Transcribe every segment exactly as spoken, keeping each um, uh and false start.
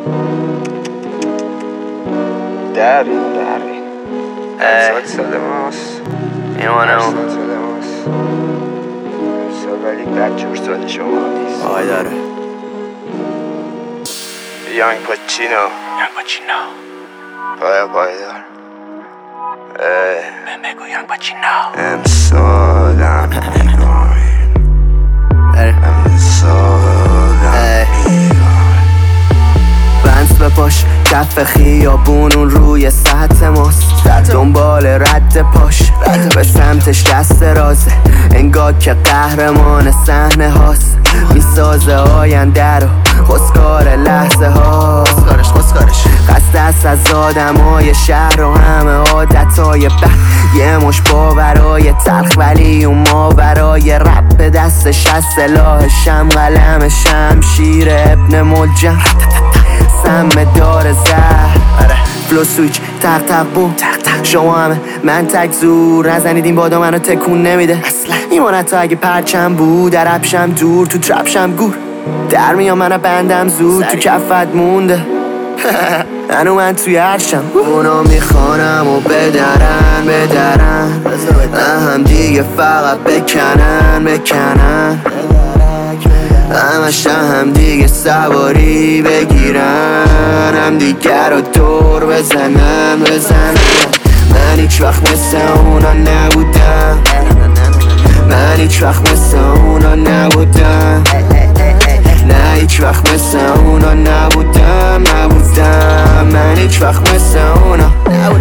درین درین ای سال سال ماست میمانم سال سال ماست سال ولی بدجور سال شما نیست. آقای داره یانگ پاچینو یانگ پاچینو پایا پایدار من بگو یانگ پاچینو امسالم میگاین امسالم میگاین بنز بپاش کف خیابون اون روی سطح ماست دنبال رد پاش به سمتش دست رازه انگار که قهرمان صحنه هاست میسازه آینده رو خسکار لحظه ها خسته است از آدمای شهر و همه عادتای بد یه مش باورای تلخ ولی اون ماورای رب به دستش از سلاحشم قلم شمشیر ابن ملجم سم دار زهر فلو سویچ تق تق بوم شما همه من تک زور نزنید این بادا منو تکون نمیده اصلا میماند تا اگه پرچم بود در عبشم دور تو ترپشم گور در میام من بندم زود تو کفت مونده منو من توی عرشم اونا میخوانم و بدرن بدرن هم دیگه فقط بکنن بکنن همش هم دیگه سواری بگیرن هم دیگه رو دور بزنن بزنن من هیچ وقت مثل اونا نبودم من هیچ وقت مثل اونا نبودم نه هیچ وقت مثل اونا نبودم نبودم من هیچ وقت مثل اونا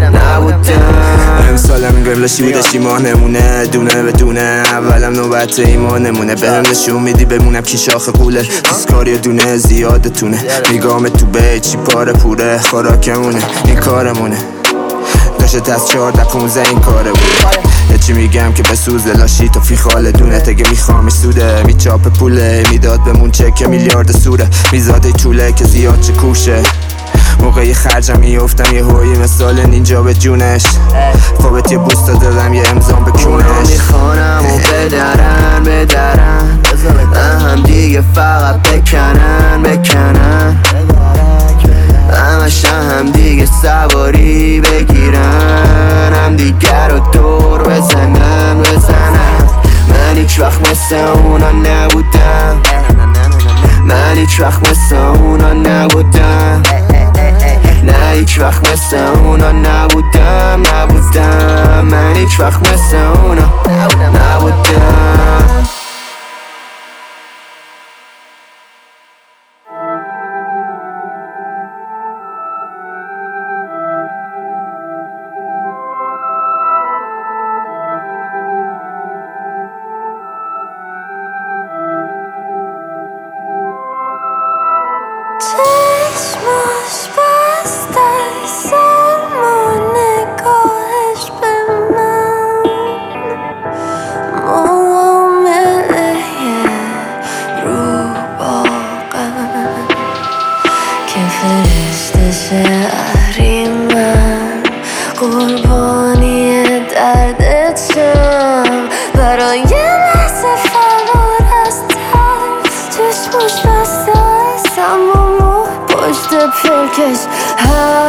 نبودم امسالم میگویم لاشی بودشی ماه نمونه دونه به دونه اولم نوبت ایمانمونه بهم نشون میدی بمونم کی شاخ قوله دیسکاری دونه زیادتونه میگام تو به چی پاره پوره خوراکمونه این کارمونه داشت از چهارده پونزه این کاره بود یه چی میگم که بسوزه لاشی تو فی خاله دونه تگه میخوامش سوده میچاپ پوله میداد بمون چک میلیارد سوره میزاده طوله که زیاد چه کوشه موقعی خرجم میفتم یه هوی مثال نینجا به جونش فابت یه بوستا دادم یه امضام به کونش میخوانم و بدرن بدرن هم دیگه فقط بکنن بکنن همش هم دیگه سواری بگیرن هم دیگه رو دور بزنن بزنن من هیچ وقت مثل اونا نبودم من هیچ وقت مثل اونا نبودم نه هیچ وقت مثل اونا نبودم نبودم من هیچ وقت مثل اونا نبودم چشماش بسته است اما نگاهش به من معامله رو باقم که فرشته شهری من قربانی دردتم برای لحظه فرار از ترس چشماش بسته است اما پشت پرکش